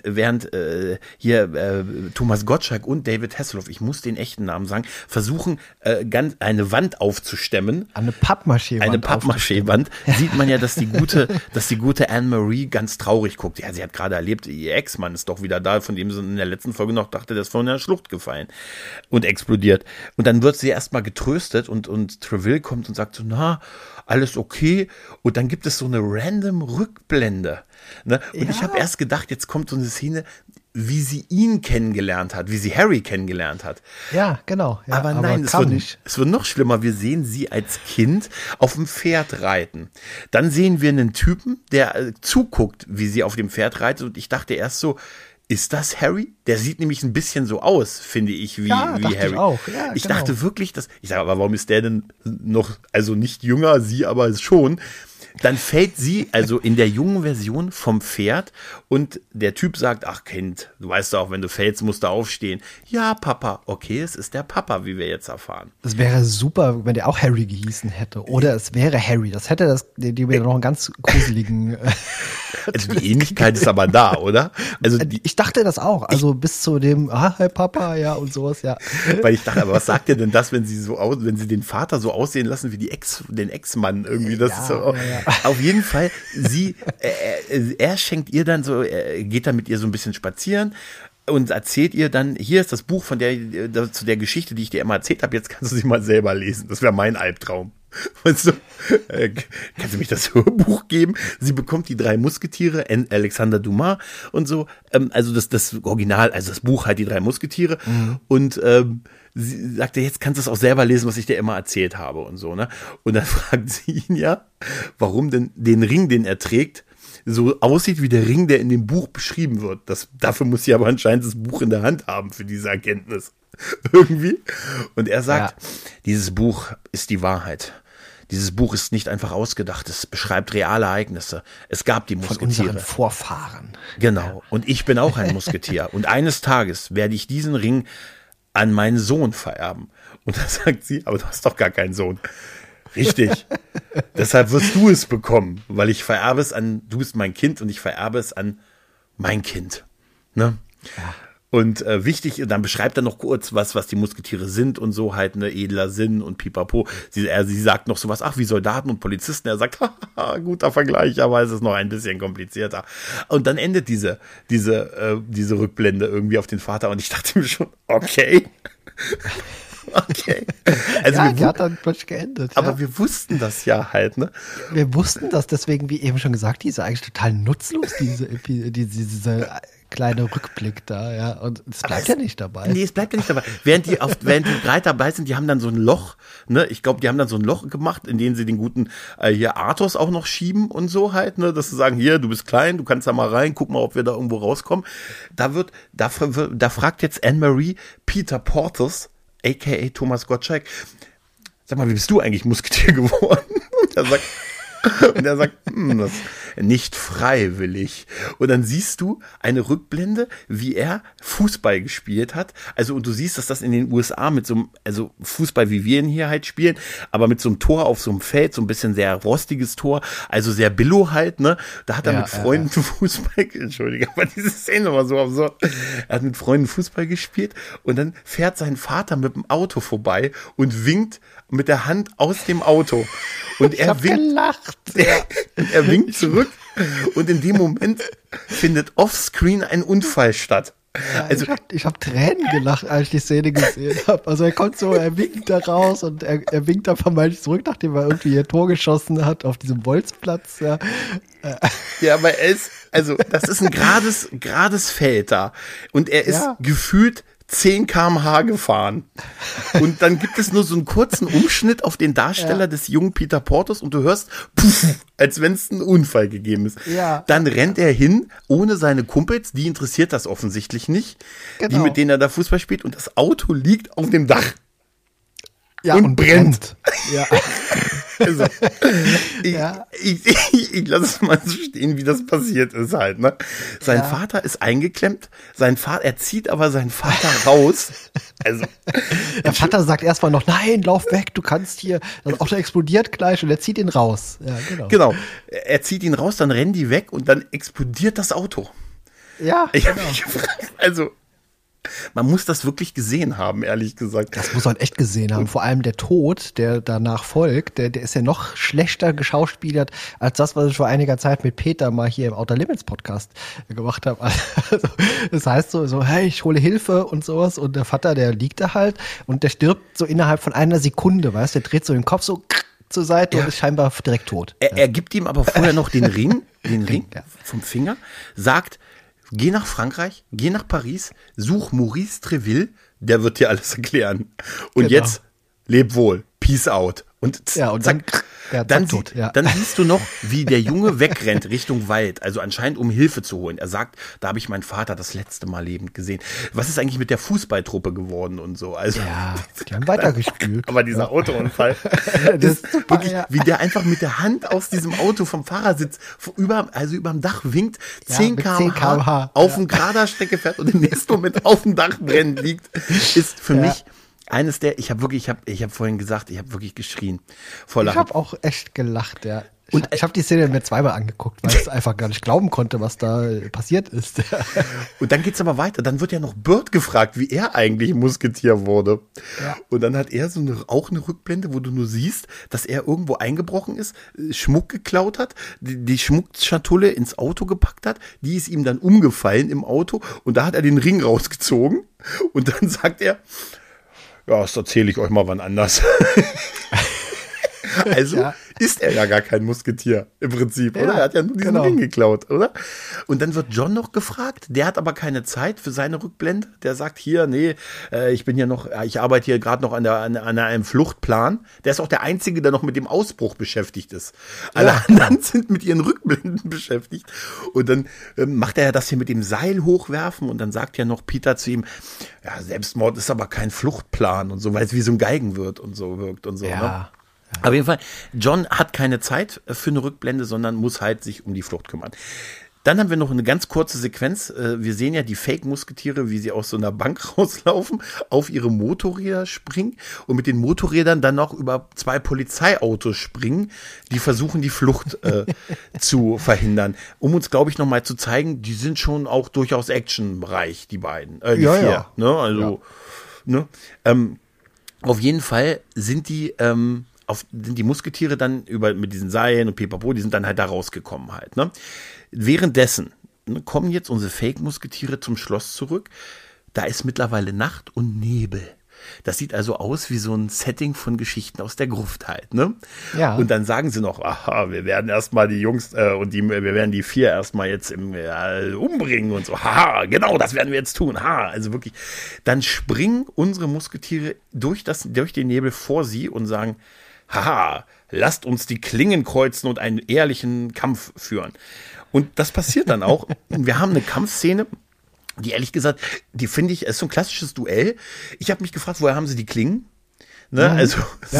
hier Thomas Gottschalk und David Hasselhoff, ich muss den echten Namen sagen, versuchen ganz eine Wand aufzustemmen.
Eine Pappmaché-Wand.
Sieht man ja, dass die gute Anne-Marie ganz traurig guckt. Ja, sie hat gerade erlebt, ihr Ex-Mann ist doch wieder da, von dem sie in der letzten Folge noch dachte, der ist von einer Schlucht gefallen und explodiert. Und dann wird sie erstmal getröstet und Treville kommt und sagt so, na, alles okay. Und dann gibt es so eine random Rückblende. Ne? Und ich habe erst gedacht, jetzt kommt so eine Szene, wie sie ihn kennengelernt hat, wie sie Harry kennengelernt hat.
Ja, genau. Ja,
aber nein, es wird noch schlimmer. Wir sehen sie als Kind auf dem Pferd reiten. Dann sehen wir einen Typen, der zuguckt, wie sie auf dem Pferd reitet. Und ich dachte erst so, ist das Harry? Der sieht nämlich ein bisschen so aus, finde ich, wie Harry.
Ich auch. Ja,
ich dachte wirklich, ich sage, aber warum ist der denn noch, also nicht jünger, sie aber schon. Dann fällt sie also in der jungen Version vom Pferd und der Typ sagt, ach Kind, du weißt doch, wenn du fällst, musst du aufstehen. Ja, Papa. Okay, es ist der Papa, wie wir jetzt erfahren.
Es wäre super, wenn der auch Harry gehießen hätte. Oder es wäre Harry. Das hätte die wieder noch einen ganz gruseligen...
Also die Ähnlichkeit ist aber da, oder? Also
ich dachte das auch. Also bis zu dem, hi Papa, ja, und sowas, ja.
Weil ich dachte, aber was sagt ihr denn das, wenn sie den Vater so aussehen lassen wie den Ex-Mann irgendwie? Das ist so, Auf jeden Fall, er schenkt ihr dann so, geht dann mit ihr so ein bisschen spazieren und erzählt ihr dann, hier ist das Buch zu der Geschichte, die ich dir immer erzählt habe, jetzt kannst du sie mal selber lesen. Das wäre mein Albtraum. Weißt du, kannst du mich das Hörbuch geben? Sie bekommt die 3 Musketiere, Alexander Dumas und so, also das Original, also das Buch halt die 3 Musketiere und sie sagte, jetzt kannst du es auch selber lesen, was ich dir immer erzählt habe und so, ne? Und dann fragt sie ihn ja, warum denn den Ring, den er trägt, so aussieht wie der Ring, der in dem Buch beschrieben wird. Dafür muss sie aber anscheinend das Buch in der Hand haben für diese Erkenntnis. Irgendwie. Und er sagt, dieses Buch ist die Wahrheit. Dieses Buch ist nicht einfach ausgedacht, es beschreibt reale Ereignisse. Es gab die Musketiere.
Von unseren Vorfahren.
Genau. Und ich bin auch ein Musketier. Und eines Tages werde ich diesen Ring an meinen Sohn vererben. Und da sagt sie, aber du hast doch gar keinen Sohn. Richtig. Deshalb wirst du es bekommen, weil ich vererbe es du bist mein Kind und ich vererbe es an mein Kind. Ne? Ja. Und wichtig, dann beschreibt er noch kurz was die Musketiere sind und so halt, ne, edler Sinn und pipapo. Sie sagt noch sowas, ach, wie Soldaten und Polizisten. Er sagt, haha, guter Vergleich, aber es ist noch ein bisschen komplizierter. Und dann endet diese Rückblende irgendwie auf den Vater und ich dachte mir schon, okay. Okay. Also
ja, die hat dann plötzlich geendet.
Aber wir wussten das ja halt, ne?
Wir wussten das, deswegen, wie eben schon gesagt, die ist eigentlich total nutzlos, diese kleine Rückblick da, ja. Und es bleibt ja nicht dabei.
Nee, es bleibt ja nicht dabei. Während die gerade dabei sind, die haben dann so ein Loch, ne? Ich glaube, die haben dann so ein Loch gemacht, in dem sie den guten hier Arthos auch noch schieben und so halt, ne? Dass sie sagen, hier, du bist klein, du kannst da mal rein, guck mal, ob wir da irgendwo rauskommen. Da fragt jetzt Anne-Marie Peter Porthos, a.k.a. Thomas Gottschalk, sag mal, wie bist du eigentlich Musketier geworden? Und er sagt, das nicht freiwillig. Und dann siehst du eine Rückblende, wie er Fußball gespielt hat. Also, und du siehst, dass das in den USA mit so einem, also Fußball, wie wir ihn hier halt spielen, aber mit so einem Tor auf so einem Feld, so ein bisschen sehr rostiges Tor, also sehr billo halt, ne? Da hat er mit Freunden Fußball, Entschuldige, aber diese Szene war so absurd. Er hat mit Freunden Fußball gespielt und dann fährt sein Vater mit dem Auto vorbei und winkt mit der Hand aus dem Auto. Und er winkt.
Gelacht.
Er winkt zurück und in dem Moment findet offscreen ein Unfall statt.
Ja, also ich hab Tränen gelacht, als ich die Szene gesehen habe. Also er winkt da raus und er winkt dann vermeintlich zurück, nachdem er irgendwie ihr Tor geschossen hat auf diesem Bolzplatz. Ja,
aber das ist ein gerades Feld da und er ist gefühlt 10 km/h gefahren. Und dann gibt es nur so einen kurzen Umschnitt auf den Darsteller des jungen Peter Porthos und du hörst, puff, als wenn es einen Unfall gegeben ist. Ja. Dann rennt er hin, ohne seine Kumpels, die interessiert das offensichtlich nicht, die mit denen er da Fußball spielt und das Auto liegt auf dem Dach.
Ja, und brennt. Ja.
Also, ich lasse es mal so stehen, wie das passiert ist halt. Ne? Sein Vater ist eingeklemmt, er zieht aber seinen Vater raus. Also,
der Vater sagt erstmal noch, nein, lauf weg, du kannst hier, das Auto explodiert gleich und er zieht ihn raus. Ja,
genau. Er zieht ihn raus, dann rennen die weg und dann explodiert das Auto.
Ja,
ich habe mich gefragt, also man muss das wirklich gesehen haben, ehrlich gesagt.
Das muss man echt gesehen haben. Vor allem der Tod, der danach folgt, der ist ja noch schlechter geschauspielert als das, was ich vor einiger Zeit mit Peter mal hier im Outer Limits Podcast gemacht habe. Also, das heißt so, hey, ich hole Hilfe und sowas und der Vater, der liegt da halt und der stirbt so innerhalb von einer Sekunde, weißt du, der dreht so den Kopf so zur Seite und ist scheinbar direkt tot.
Er gibt ihm aber vorher noch den Ring vom Finger, sagt, geh nach Frankreich, geh nach Paris, such Maurice Treville, der wird dir alles erklären. Und jetzt, leb wohl, peace out. Und dann siehst du noch, wie der Junge wegrennt Richtung Wald, also anscheinend um Hilfe zu holen. Er sagt, da habe ich meinen Vater das letzte Mal lebend gesehen. Was ist eigentlich mit der Fußballtruppe geworden und so? Also,
die haben weitergespielt.
Aber dieser Autounfall, das ist super, wirklich, wie der einfach mit der Hand aus diesem Auto vom Fahrersitz überm Dach winkt, 10 km/h auf eine gerader Strecke fährt und im nächsten Moment auf dem Dach brennend liegt, ist für mich eines der, ich habe vorhin gesagt, ich habe wirklich geschrien vor Lachen.
Ich habe auch echt gelacht, ja. Und ich habe die Szene mir zweimal angeguckt, weil ich einfach gar nicht glauben konnte, was da passiert ist.
Und dann geht's aber weiter. Dann wird ja noch Burt gefragt, wie er eigentlich Musketier wurde. Ja. Und dann hat er auch eine Rückblende, wo du nur siehst, dass er irgendwo eingebrochen ist, Schmuck geklaut hat, die Schmuckschatulle ins Auto gepackt hat, die ist ihm dann umgefallen im Auto und da hat er den Ring rausgezogen und dann sagt er, ja, das erzähle ich euch mal wann anders. Also ist er ja gar kein Musketier im Prinzip, oder? Er hat ja nur diesen Ring geklaut, oder? Und dann wird John noch gefragt, der hat aber keine Zeit für seine Rückblende. Der sagt hier, ich arbeite hier gerade noch an einem Fluchtplan. Der ist auch der Einzige, der noch mit dem Ausbruch beschäftigt ist. Alle anderen sind mit ihren Rückblenden beschäftigt. Und dann macht er ja das hier mit dem Seil hochwerfen und dann sagt ja noch Peter zu ihm, ja, Selbstmord ist aber kein Fluchtplan und so, weil es wie so ein Geigenwirt und so wirkt und so, ne? Auf jeden Fall, John hat keine Zeit für eine Rückblende, sondern muss halt sich um die Flucht kümmern. Dann haben wir noch eine ganz kurze Sequenz. Wir sehen ja die Fake-Musketiere, wie sie aus so einer Bank rauslaufen, auf ihre Motorräder springen und mit den Motorrädern dann noch über 2 Polizeiautos springen, die versuchen, die Flucht zu verhindern. Um uns, glaube ich, nochmal zu zeigen, die sind schon auch durchaus actionreich, die beiden. Die 4. Ja. Ne? Also, ne? Auf jeden Fall sind die Musketiere dann mit diesen Seilen und Pipapo, die sind dann halt da rausgekommen halt. Ne? Währenddessen kommen jetzt unsere Fake-Musketiere zum Schloss zurück. Da ist mittlerweile Nacht und Nebel. Das sieht also aus wie so ein Setting von Geschichten aus der Gruft halt, ne? Ja. Und dann sagen sie noch, aha, wir werden erstmal die Jungs wir werden die 4 erstmal jetzt umbringen und so. Haha, genau, das werden wir jetzt tun. Ha, also wirklich. Dann springen unsere Musketiere durch den Nebel vor sie und sagen, haha, lasst uns die Klingen kreuzen und einen ehrlichen Kampf führen. Und das passiert dann auch. Wir haben eine Kampfszene, die ehrlich gesagt, die finde ich, ist so ein klassisches Duell. Ich habe mich gefragt, woher haben sie die Klingen? Ne? Also,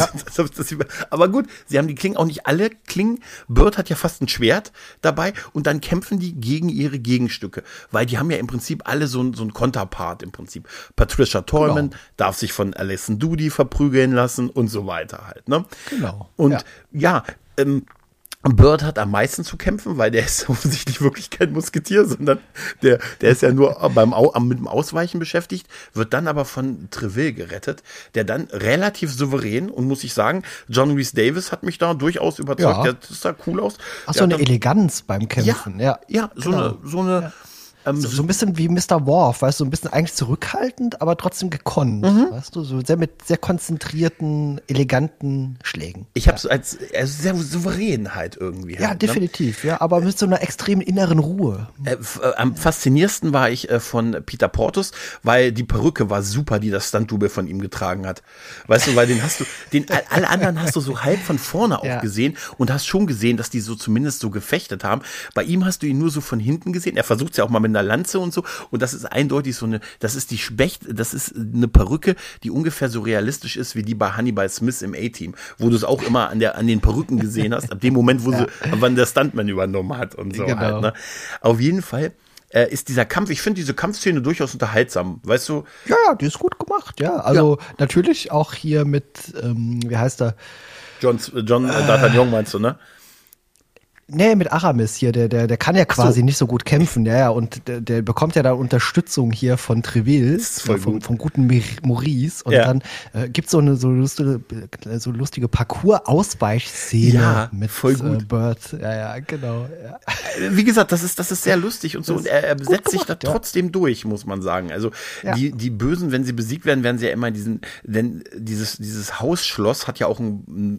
aber gut, sie haben die Klingen, auch nicht alle Klingen. Burt hat ja fast ein Schwert dabei und dann kämpfen die gegen ihre Gegenstücke, weil die haben ja im Prinzip alle so ein Konterpart im Prinzip. Patricia Tallman darf sich von Alison Doody verprügeln lassen und so weiter halt. Ne? Genau. Und Burt hat am meisten zu kämpfen, weil der ist offensichtlich wirklich kein Musketier, sondern der ist ja nur mit dem Ausweichen beschäftigt, wird dann aber von Treville gerettet, der dann relativ souverän, und muss ich sagen, John Rhys Davies hat mich da durchaus überzeugt, der sah cool aus.
Ach, so eine Eleganz beim Kämpfen. So ein bisschen wie Mr. Worf, weißt du, so ein bisschen eigentlich zurückhaltend, aber trotzdem gekonnt, weißt du, so mit sehr konzentrierten, eleganten Schlägen.
Ich habe so als sehr souverän halt irgendwie.
Ja, halt, definitiv, ne? Ja, aber mit so einer extremen inneren Ruhe.
Am faszinierendsten war ich von Peter Portus, weil die Perücke war super, die das Stunt-Double von ihm getragen hat. Weißt du, weil alle anderen hast du so halb von vorne auch gesehen und hast schon gesehen, dass die so zumindest so gefechtet haben. Bei ihm hast du ihn nur so von hinten gesehen. Er versucht es ja auch mal mit der Lanze und so. Und das ist eindeutig das ist eine Perücke, die ungefähr so realistisch ist wie die bei Hannibal Smith im A-Team, wo du es auch immer an den Perücken gesehen hast, ab dem Moment, wann der Stuntman übernommen hat und so halt, ne? Auf jeden Fall ist dieser Kampf, ich finde diese Kampfszene durchaus unterhaltsam, weißt du?
Ja, die ist gut gemacht, ja. Also natürlich auch hier mit, wie heißt er?
John D'Artagnan meinst du, ne?
Nee, mit Aramis hier, der kann ja quasi nicht so gut kämpfen, ja, und der bekommt ja da Unterstützung hier von Treville, vom guten Maurice, und dann gibt's so lustige Parcours-Ausweichszene mit
voll gut.
Burt. Ja, genau. Ja.
Wie gesagt, das ist sehr lustig und so, und er setzt sich da trotzdem durch, muss man sagen. Also die Bösen, wenn sie besiegt werden, werden sie ja immer dieses Hausschloss hat ja auch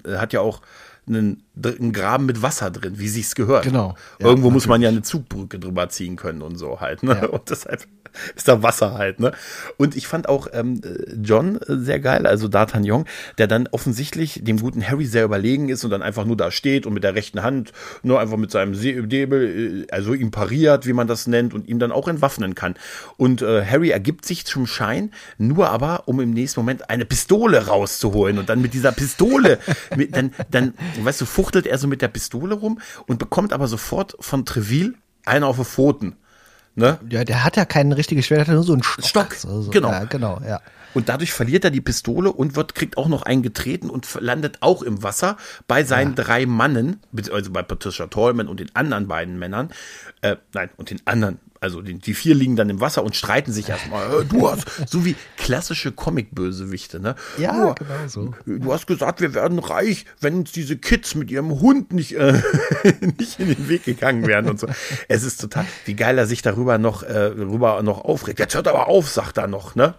einen Graben mit Wasser drin, wie sich's gehört.
Genau.
Ja, irgendwo muss man ja eine Zugbrücke drüber ziehen können und so halt, ne? Ja. Und deshalb ist da Wasser halt, ne? Und ich fand auch John sehr geil, also D'Artagnan, der dann offensichtlich dem guten Harry sehr überlegen ist und dann einfach nur da steht und mit der rechten Hand nur einfach mit seinem Säbel, also ihm pariert, wie man das nennt, und ihm dann auch entwaffnen kann. Und Harry ergibt sich zum Schein, nur aber, um im nächsten Moment eine Pistole rauszuholen, und dann mit dieser Pistole, dann, weißt du, fuchtelt er so mit der Pistole rum und bekommt aber sofort von Treville einen auf die Pfoten. Ne?
Ja, der hat ja kein richtiges Schwert, der hat nur so einen Stock.
Also, genau.
Ja, genau, ja.
Und dadurch verliert er die Pistole und kriegt auch noch einen getreten und landet auch im Wasser bei seinen 3 Mannen, also bei Patricia Tallman und den anderen beiden Männern. Und den anderen, also die 4 liegen dann im Wasser und streiten sich erstmal. Du hast, so wie klassische Comic-Bösewichte, ne?
Ja, genau so.
Du hast gesagt, wir werden reich, wenn uns diese Kids mit ihrem Hund nicht in den Weg gegangen wären und so. Es ist total, wie geil er sich darüber noch aufregt. Jetzt hört aber auf, sagt er noch, ne?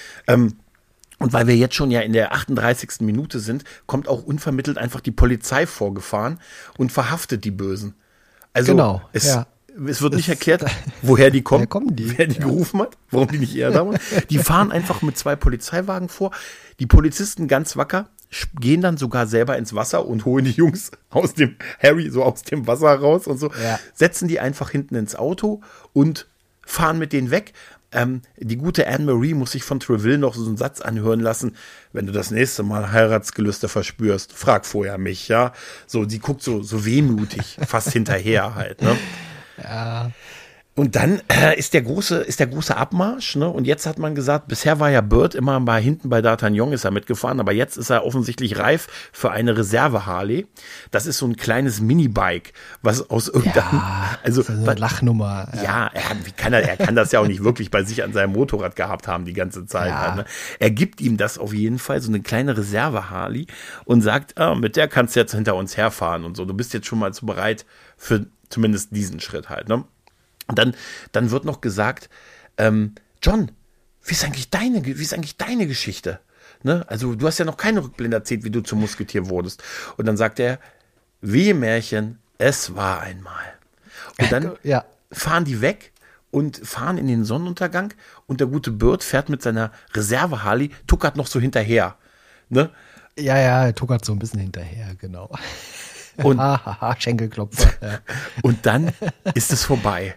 Und weil wir jetzt schon ja in der 38. Minute sind, kommt auch unvermittelt einfach die Polizei vorgefahren und verhaftet die Bösen. Also
genau,
es wird nicht erklärt, woher die kommen, wer die gerufen hat, warum die nicht eher da waren. Die fahren einfach mit 2 Polizeiwagen vor. Die Polizisten, ganz wacker, gehen dann sogar selber ins Wasser und holen die Jungs aus dem Wasser raus und so. Ja. Setzen die einfach hinten ins Auto und fahren mit denen weg. Die gute Anne-Marie muss sich von Treville noch so einen Satz anhören lassen: Wenn du das nächste Mal Heiratsgelüste verspürst, frag vorher mich, ja. So, die guckt so wehmutig, fast hinterher halt, ne?
Ja.
Und dann ist der große Abmarsch, ne? Und jetzt hat man gesagt, bisher war ja Burt immer mal hinten bei D'Artagnan, ist er mitgefahren, aber jetzt ist er offensichtlich reif für eine Reserve-Harley. Das ist so ein kleines Minibike, was aus irgendeinem,
so eine Lachnummer.
Ja, er kann das ja auch nicht wirklich bei sich an seinem Motorrad gehabt haben die ganze Zeit. Ja. Halt, ne? Er gibt ihm das auf jeden Fall, so eine kleine Reserve-Harley, und sagt, mit der kannst du jetzt hinter uns herfahren und so. Du bist jetzt schon mal so bereit für zumindest diesen Schritt halt, ne? Und dann wird noch gesagt, John, wie ist eigentlich deine Geschichte? Ne? Also du hast ja noch keine Rückblende erzählt, wie du zum Musketier wurdest. Und dann sagt er, wie Märchen, es war einmal. Und dann fahren die weg und fahren in den Sonnenuntergang, und der gute Burt fährt mit seiner Reserve-Harley, tuckert noch so hinterher. Ne?
Ja, er tuckert so ein bisschen hinterher, genau. Und Schenkelklopfer. Ja.
Und dann ist es vorbei.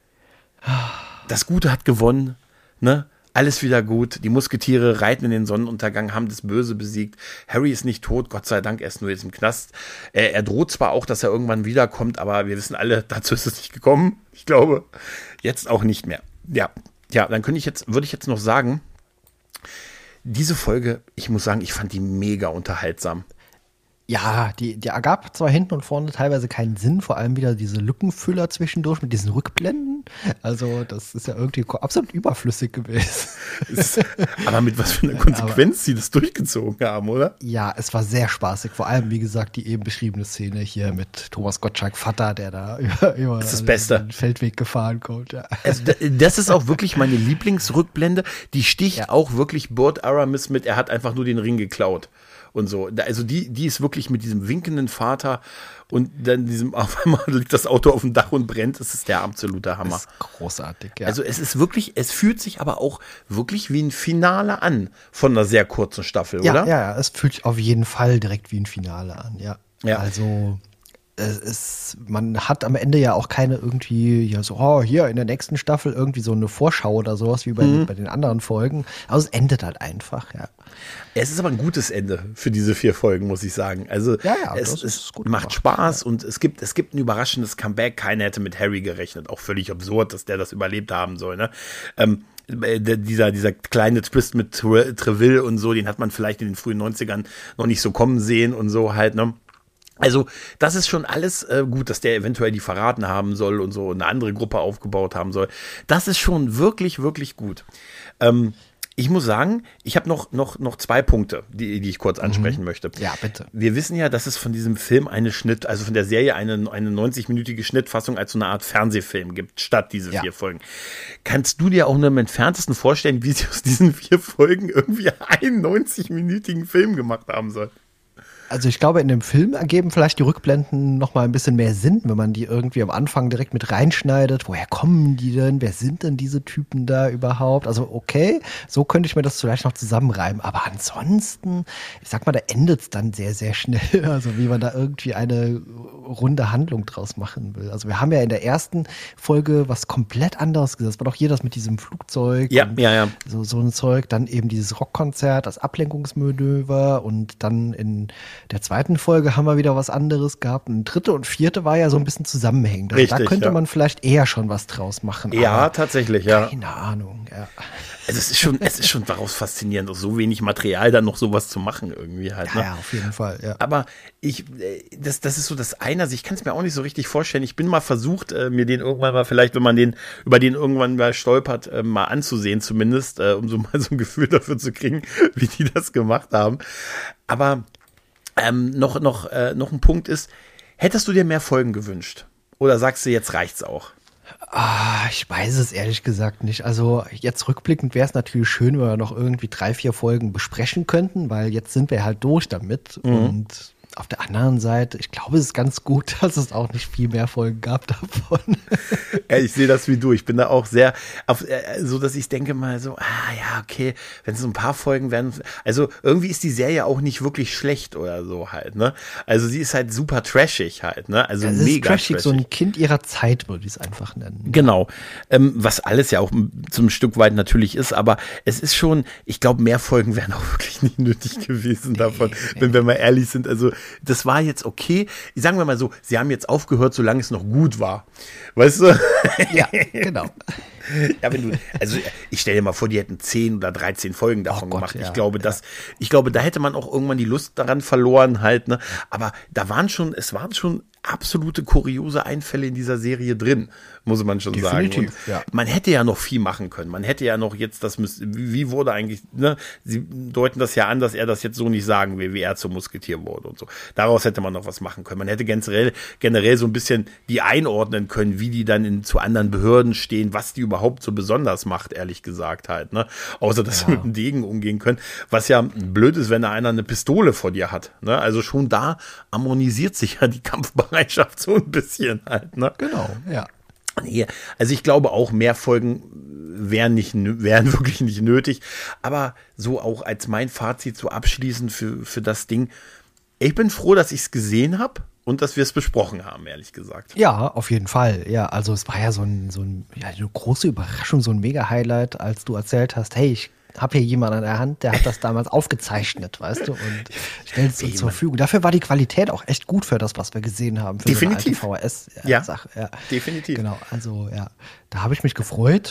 Das Gute hat gewonnen, ne? Alles wieder gut. Die Musketiere reiten in den Sonnenuntergang, haben das Böse besiegt. Harry ist nicht tot, Gott sei Dank, er ist nur jetzt im Knast. Er droht zwar auch, dass er irgendwann wiederkommt, aber wir wissen alle, dazu ist es nicht gekommen. Ich glaube, jetzt auch nicht mehr. Ja, dann würde ich jetzt noch sagen, diese Folge, ich muss sagen, ich fand die mega unterhaltsam.
Ja, die ergab zwar hinten und vorne teilweise keinen Sinn, vor allem wieder diese Lückenfüller zwischendurch mit diesen Rückblenden. Also das ist ja irgendwie absolut überflüssig gewesen.
Aber mit was für einer Konsequenz sie das durchgezogen haben, oder?
Ja, es war sehr spaßig. Vor allem, wie gesagt, die eben beschriebene Szene hier mit Thomas Gottschalk Vater, der da über
das Beste.
Den Feldweg gefahren kommt. Ja.
Also, das ist auch wirklich meine Lieblingsrückblende. Die sticht auch wirklich Burt Aramis mit, er hat einfach nur den Ring geklaut. Und so. Also die ist wirklich mit diesem winkenden Vater und dann auf einmal liegt das Auto auf dem Dach und brennt. Das ist der absolute Hammer.
Das ist großartig, ja.
Also es fühlt sich aber auch wirklich wie ein Finale an von einer sehr kurzen Staffel, oder?
Ja, es fühlt sich auf jeden Fall direkt wie ein Finale an, ja. Also man hat am Ende ja auch keine irgendwie, ja so, oh, hier in der nächsten Staffel irgendwie so eine Vorschau oder sowas wie bei den anderen Folgen. Aber es endet halt einfach, ja.
Es ist aber ein gutes Ende für diese 4 Folgen, muss ich sagen. Also es
gut
macht
gemacht,
Spaß und es gibt ein überraschendes Comeback. Keiner hätte mit Harry gerechnet. Auch völlig absurd, dass der das überlebt haben soll, ne? Dieser kleine Twist mit Treville und so, den hat man vielleicht in den frühen 90ern noch nicht so kommen sehen und so halt, ne? Also das ist schon alles gut, dass der eventuell die verraten haben soll und so eine andere Gruppe aufgebaut haben soll. Das ist schon wirklich, wirklich gut. Ich muss sagen, ich habe noch 2 Punkte, die ich kurz ansprechen möchte.
Ja, bitte.
Wir wissen ja, dass es von diesem Film also von der Serie eine 90-minütige Schnittfassung als so eine Art Fernsehfilm gibt, statt diese 4 Folgen. Kannst du dir auch nur im Entferntesten vorstellen, wie sie aus diesen 4 Folgen irgendwie einen 90-minütigen Film gemacht haben soll?
Also ich glaube, in dem Film ergeben vielleicht die Rückblenden noch mal ein bisschen mehr Sinn, wenn man die irgendwie am Anfang direkt mit reinschneidet. Woher kommen die denn? Wer sind denn diese Typen da überhaupt? Also okay, so könnte ich mir das vielleicht noch zusammenreimen. Aber ansonsten, ich sag mal, da endet es dann sehr, sehr schnell. Also wie man da irgendwie eine runde Handlung draus machen will. Also wir haben ja in der ersten Folge was komplett anderes gesehen. Das war doch hier das mit diesem Flugzeug.
Ja.
So ein Zeug. Dann eben dieses Rockkonzert, das Ablenkungsmanöver und dann in der zweiten Folge haben wir wieder was anderes gehabt. Und 3. und 4. war ja so ein bisschen zusammenhängend. Also
richtig,
da könnte man vielleicht eher schon was draus machen.
Ja, tatsächlich, ja.
Keine Ahnung, ja.
Also es ist schon daraus faszinierend, so wenig Material dann noch sowas zu machen irgendwie halt. Ne?
Ja, auf jeden Fall, ja.
Aber das ist so das eine, also ich kann es mir auch nicht so richtig vorstellen. Ich bin mal versucht, mir den irgendwann mal vielleicht, wenn man über den irgendwann mal stolpert, mal anzusehen zumindest, um so mal so ein Gefühl dafür zu kriegen, wie die das gemacht haben. Aber noch ein Punkt ist, hättest du dir mehr Folgen gewünscht? Oder sagst du, jetzt reicht's auch?
Ich weiß es ehrlich gesagt nicht. Also jetzt rückblickend wäre es natürlich schön, wenn wir noch irgendwie 3, 4 Folgen besprechen könnten, weil jetzt sind wir halt durch damit. Und auf der anderen Seite, ich glaube, es ist ganz gut, dass es auch nicht viel mehr Folgen gab davon.
Ja, ich sehe das wie du. Ich bin da auch sehr, so dass ich denke mal so, ja, okay, wenn es so ein paar Folgen werden, also irgendwie ist die Serie auch nicht wirklich schlecht oder so halt, ne? Also sie ist halt super trashig halt, ne? Also
es
mega
ist trashig, so ein Kind ihrer Zeit, würde ich es einfach nennen.
Genau. Was alles ja auch zum Stück weit natürlich ist, aber es ist schon, ich glaube, mehr Folgen wären auch wirklich nicht nötig gewesen davon, wenn wir mal ehrlich sind. Also das war jetzt okay. Sagen wir mal so, sie haben jetzt aufgehört, solange es noch gut war. Weißt du?
Ja, genau.
Ja, also ich stelle dir mal vor, die hätten 10 oder 13 Folgen davon gemacht.
Ja,
ich glaube, da hätte man auch irgendwann die Lust daran verloren halt, ne? Aber es waren schon absolute kuriose Einfälle in dieser Serie drin, muss man schon
Definitiv,
sagen. Und man hätte ja noch viel machen können. Man hätte ja noch jetzt wie wurde eigentlich, ne? Sie deuten das ja an, dass er das jetzt so nicht sagen will, wie er zum Musketier wurde und so. Daraus hätte man noch was machen können. Man hätte generell so ein bisschen die einordnen können, wie die dann zu anderen Behörden stehen, was die überhaupt so besonders macht, ehrlich gesagt halt, ne? Außer, dass sie mit dem Degen umgehen können. Was ja blöd ist, wenn da einer eine Pistole vor dir hat, ne? Also schon da harmonisiert sich ja die Kampfbereitschaft so ein bisschen halt, ne?
Genau, ja.
Nee, also ich glaube auch, mehr Folgen wären wirklich nicht nötig. Aber so auch als mein Fazit so abschließend für das Ding. Ich bin froh, dass ich es gesehen habe und dass wir es besprochen haben, ehrlich gesagt.
Ja, auf jeden Fall. Ja, also es war ja eine große Überraschung, so ein Mega-Highlight, als du erzählt hast, hey, ich habe hier jemanden an der Hand, der hat das damals aufgezeichnet, weißt du, und stellt es uns zur Verfügung. Dafür war die Qualität auch echt gut für das, was wir gesehen haben. Für
definitiv.
So eine alte VHS-Sache. Ja,
definitiv.
Genau, also ja, da habe ich mich gefreut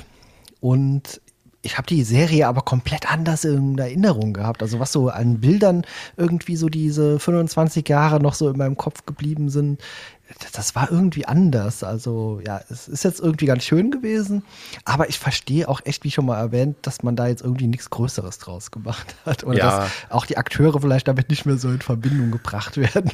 und ich habe die Serie aber komplett anders in Erinnerung gehabt. Also was so an Bildern irgendwie so diese 25 Jahre noch so in meinem Kopf geblieben sind, das war irgendwie anders. Also ja, es ist jetzt irgendwie ganz schön gewesen, aber ich verstehe auch echt, wie schon mal erwähnt, dass man da jetzt irgendwie nichts Größeres draus gemacht hat. Oder dass auch die Akteure vielleicht damit nicht mehr so in Verbindung gebracht werden.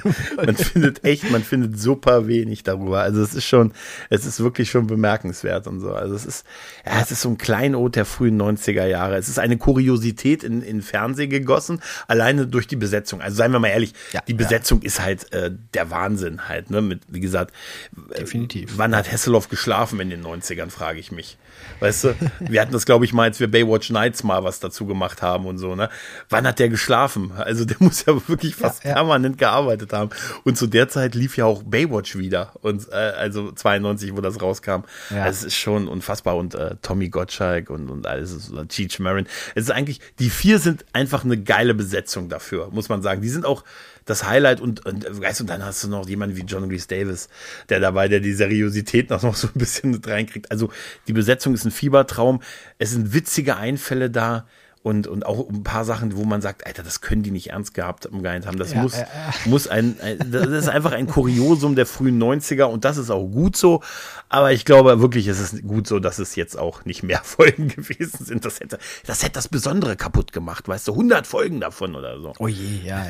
Man findet super wenig darüber. Also es ist wirklich schon bemerkenswert und so. Also es ist so ein Kleinod der frühen 90er Jahre. Es ist eine Kuriosität in Fernsehen gegossen, alleine durch die Besetzung. Also seien wir mal ehrlich, die Besetzung ist halt der Wahnsinn halt, ne? wie gesagt,
definitiv.
Wann hat Hasselhoff geschlafen in den 90ern, frage ich mich. Weißt du, wir hatten das, glaube ich, mal, als wir Baywatch Nights mal was dazu gemacht haben und so, ne? Wann hat der geschlafen? Also der muss ja wirklich fast permanent gearbeitet haben. Und zu der Zeit lief ja auch Baywatch wieder. Und also 92, wo das rauskam. Ja. Also es ist schon unfassbar. Und Tommy Gottschalk und alles, Cheech Marin. Es ist eigentlich, die 4 sind einfach eine geile Besetzung dafür, muss man sagen. Die sind auch das Highlight und weißt du, dann hast du noch jemanden wie John Rhys Davis, der dabei, der die Seriosität noch so ein bisschen mit reinkriegt. Also die Besetzung ist ein Fiebertraum. Es sind witzige Einfälle da und auch ein paar Sachen, wo man sagt, Alter, das können die nicht ernst gemeint haben. Das das ist einfach ein Kuriosum der frühen 90er und das ist auch gut so. Aber ich glaube wirklich, es ist gut so, dass es jetzt auch nicht mehr Folgen gewesen sind. Das hätte das Besondere kaputt gemacht, weißt du, 100 Folgen davon oder so.
Oh je, ja.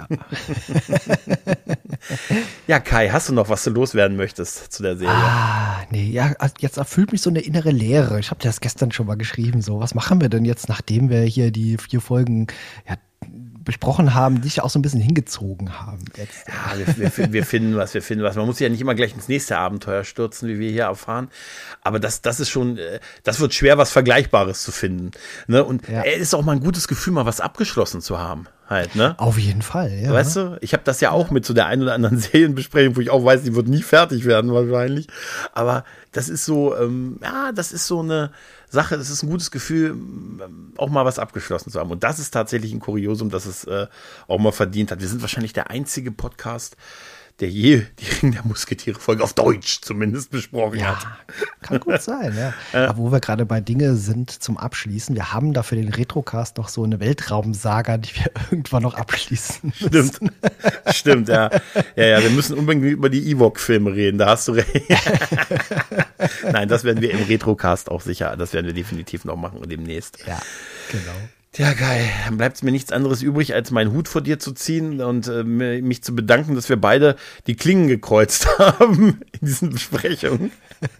Ja, Kai, hast du noch, was du loswerden möchtest zu der Serie?
Nee, ja, jetzt erfüllt mich so eine innere Leere. Ich habe dir das gestern schon mal geschrieben, so, was machen wir denn jetzt, nachdem wir hier die 4 Folgen besprochen haben, die sich auch so ein bisschen hingezogen haben. Jetzt.
Ja, wir finden was. Man muss sich ja nicht immer gleich ins nächste Abenteuer stürzen, wie wir hier erfahren. Aber das ist schon, das wird schwer, was Vergleichbares zu finden. Ne? Und es ist auch mal ein gutes Gefühl, mal was abgeschlossen zu haben. Halt, ne?
Auf jeden Fall, ja.
Weißt du, ich habe das ja auch mit so der einen oder anderen Serienbesprechung, wo ich auch weiß, die wird nie fertig werden wahrscheinlich. Aber das ist so, das ist so eine Sache, es ist ein gutes Gefühl, auch mal was abgeschlossen zu haben. Und das ist tatsächlich ein Kuriosum, dass es auch mal verdient hat. Wir sind wahrscheinlich der einzige Podcast, der je die Ring der Musketiere-Folge auf Deutsch zumindest besprochen hat.
Kann gut sein, ja. Aber wo wir gerade bei Dinge sind zum Abschließen, wir haben da für den Retrocast noch so eine Weltraumsaga, die wir irgendwann noch abschließen müssen.
Stimmt, ja. Ja, wir müssen unbedingt über die Ewok-Filme reden, da hast du recht. Nein, das werden wir im Retrocast auch sicher, das werden wir definitiv noch machen demnächst.
Ja, genau.
Ja, geil. Dann bleibt es mir nichts anderes übrig, als meinen Hut vor dir zu ziehen und mich zu bedanken, dass wir beide die Klingen gekreuzt haben in diesen Besprechungen.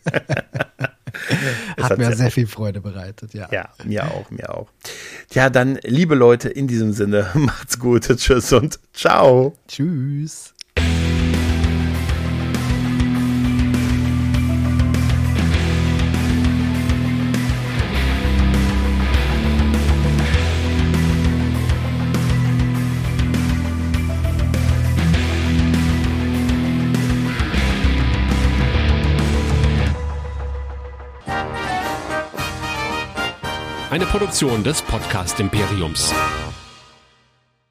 Hat mir sehr viel Freude bereitet, ja.
Ja, mir auch. Tja, dann, liebe Leute, in diesem Sinne, macht's gut, tschüss und ciao.
Tschüss.
Eine Produktion des Podcast Imperiums.